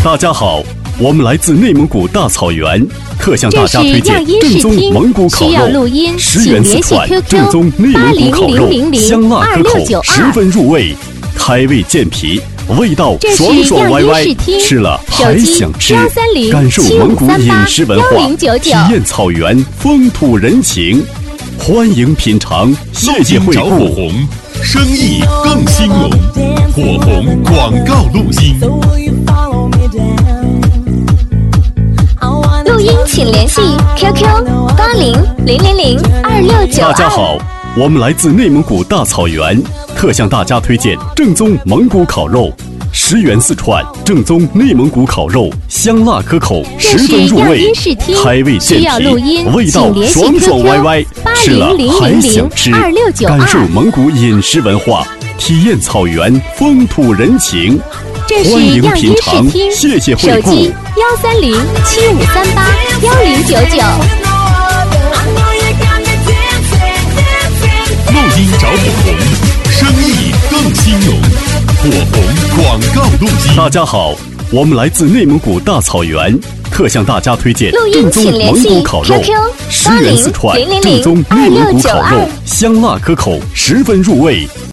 大家好，我们来自内蒙古大草原，特向大家推荐正宗蒙古烤肉，食源四川正宗内蒙古烤肉，香辣可口，十分入味，开胃健脾，味道爽爽歪歪，吃了还想吃。感受蒙古饮食文化，体验草原风土人情，欢迎品尝，谢谢惠顾。 生意更兴隆，火红广告录音。 录音请联系 QQ 8000026992。 大家好，我们来自内蒙古大草原，特向大家推荐正宗蒙古烤肉，食源四川正宗内蒙古烤肉，香辣可口，十分入味，开胃健脾，味道爽爽歪歪，吃了还想吃。感受蒙古饮食文化，体验草原风土人情，欢迎品尝，谢谢惠顾。 手机13075381099。 录音找火红，生意更兴隆，火红广告录音。 大家好，我们来自内蒙古大草原，特向大家推荐正宗蒙古烤肉，食源四川正宗内蒙古烤肉，香辣可口，十分入味。